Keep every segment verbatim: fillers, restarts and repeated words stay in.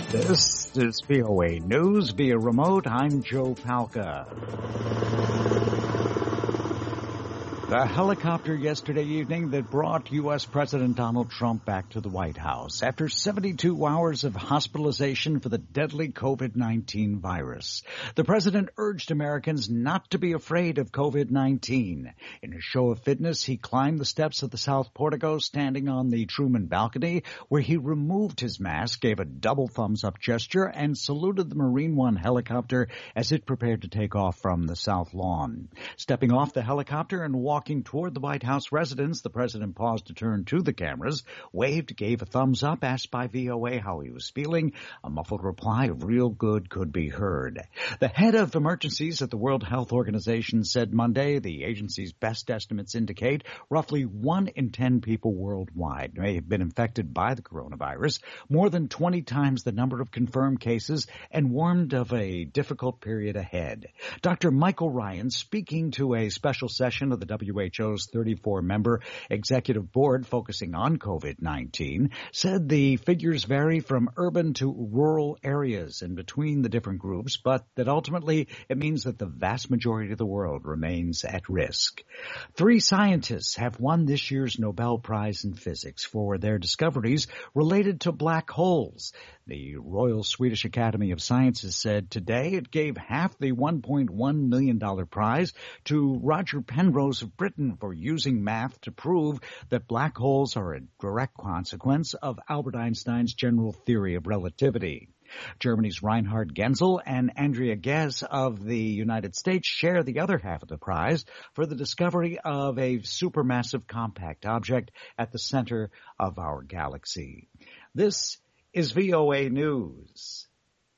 This is V O A News via remote. I'm Joe Palca. The helicopter yesterday evening that brought U S. President Donald Trump back to the White House after seventy-two hours of hospitalization for the deadly COVID nineteen virus. The president urged Americans not to be afraid of COVID nineteen. In a show of fitness, he climbed the steps of the South Portico, standing on the Truman balcony, where he removed his mask, gave a double thumbs-up gesture, and saluted the Marine One helicopter as it prepared to take off from the South Lawn. Stepping off the helicopter and walking Walking toward the White House residence, the president paused to turn to the cameras, waved, gave a thumbs up, asked by V O A how he was feeling. A muffled reply of real good could be heard. The head of emergencies at the World Health Organization said Monday the agency's best estimates indicate roughly one in ten people worldwide may have been infected by the coronavirus, more than twenty times the number of confirmed cases, and warned of a difficult period ahead. Doctor Michael Ryan, speaking to a special session of the W H O's thirty-four member executive board focusing on COVID nineteen, said the figures vary from urban to rural areas and between the different groups, but that ultimately it means that the vast majority of the world remains at risk. Three scientists have won this year's Nobel Prize in Physics for their discoveries related to black holes. The Royal Swedish Academy of Sciences said today it gave half the one point one million dollars prize to Roger Penrose of Britain for using math to prove that black holes are a direct consequence of Albert Einstein's general theory of relativity. Germany's Reinhard Genzel and Andrea Ghez of the United States share the other half of the prize for the discovery of a supermassive compact object at the center of our galaxy. This is V O A News.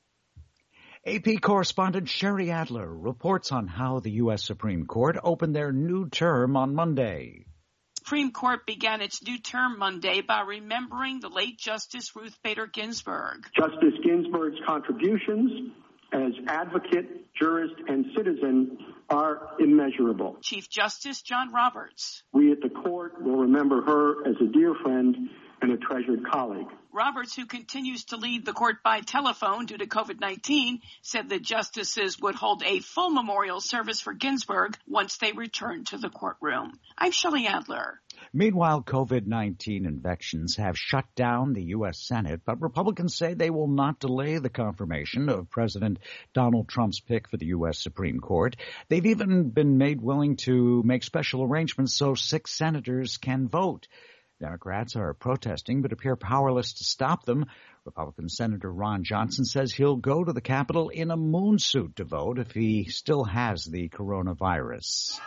A P correspondent Sherry Adler reports on how the U S. Supreme Court opened their new term on Monday. Supreme Court began its new term Monday by remembering the late Justice Ruth Bader Ginsburg. Justice Ginsburg's contributions as advocate, jurist, and citizen are immeasurable. Chief Justice John Roberts. We at the court will remember her as a dear friend and a treasured colleague. Roberts, who continues to lead the court by telephone due to COVID nineteen, said the justices would hold a full memorial service for Ginsburg once they return to the courtroom. I'm Shelley Adler. Meanwhile, COVID nineteen infections have shut down the U S. Senate, but Republicans say they will not delay the confirmation of President Donald Trump's pick for the U S. Supreme Court. They've even been made willing to make special arrangements so six senators can vote. Democrats are protesting but appear powerless to stop them. Republican Senator Ron Johnson says he'll go to the Capitol in a moon suit to vote if he still has the coronavirus.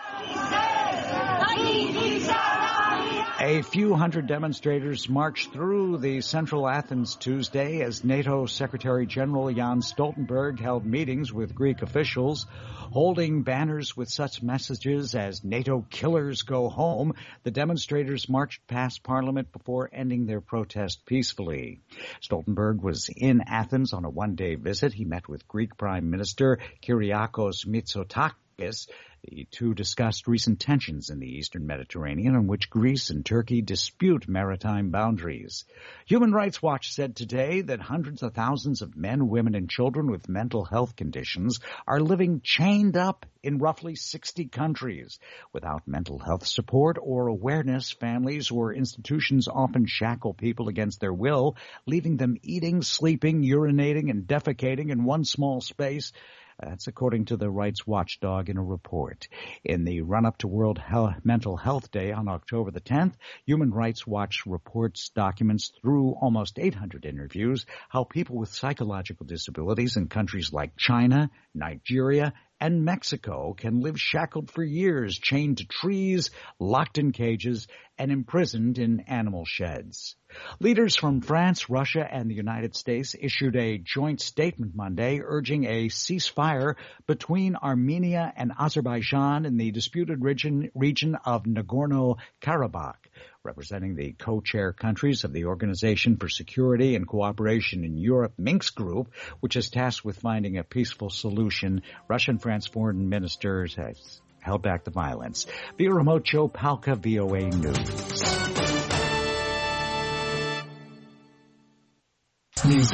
A few hundred demonstrators marched through the central Athens Tuesday as NATO Secretary General Jens Stoltenberg held meetings with Greek officials. Holding banners with such messages as NATO killers go home, the demonstrators marched past Parliament before ending their protest peacefully. Stoltenberg was in Athens on a one-day visit. He met with Greek Prime Minister Kyriakos Mitsotakis. The two discussed recent tensions in the eastern Mediterranean in which Greece and Turkey dispute maritime boundaries. Human Rights Watch said today that hundreds of thousands of men, women, and children with mental health conditions are living chained up in roughly sixty countries. Without mental health support or awareness, families or institutions often shackle people against their will, leaving them eating, sleeping, urinating, and defecating in one small space. That's according to the rights watchdog in a report. In the run-up to World Health, Mental Health Day on October the tenth, Human Rights Watch reports documents through almost eight hundred interviews how people with psychological disabilities in countries like China, Nigeria, and Mexico can live shackled for years, chained to trees, locked in cages, and imprisoned in animal sheds. Leaders from France, Russia, and the United States issued a joint statement Monday urging a ceasefire between Armenia and Azerbaijan in the disputed region, region of Nagorno-Karabakh. Representing the co-chair countries of the Organization for Security and Cooperation in Europe, Minsk Group, which is tasked with finding a peaceful solution, Russia and France foreign ministers has held back the violence. Via remote, Joe Palca, V O A News.